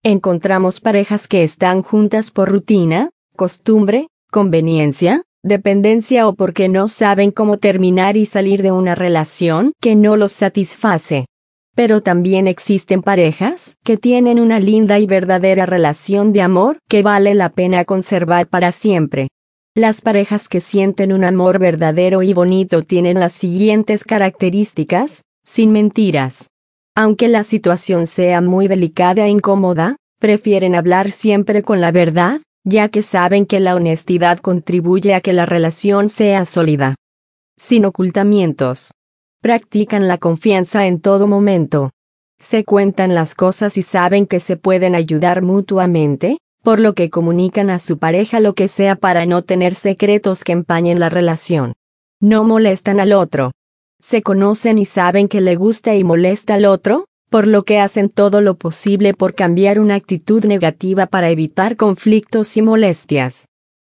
Encontramos parejas que están juntas por rutina, costumbre, conveniencia, dependencia o porque no saben cómo terminar y salir de una relación que no los satisface. Pero también existen parejas que tienen una linda y verdadera relación de amor que vale la pena conservar para siempre. Las parejas que sienten un amor verdadero y bonito tienen las siguientes características, sin mentiras. Aunque la situación sea muy delicada e incómoda, prefieren hablar siempre con la verdad, ya que saben que la honestidad contribuye a que la relación sea sólida. Sin ocultamientos. Practican la confianza en todo momento. Se cuentan las cosas y saben que se pueden ayudar mutuamente, por lo que comunican a su pareja lo que sea para no tener secretos que empañen la relación. No molestan al otro. Se conocen y saben que le gusta y molesta al otro, por lo que hacen todo lo posible por cambiar una actitud negativa para evitar conflictos y molestias.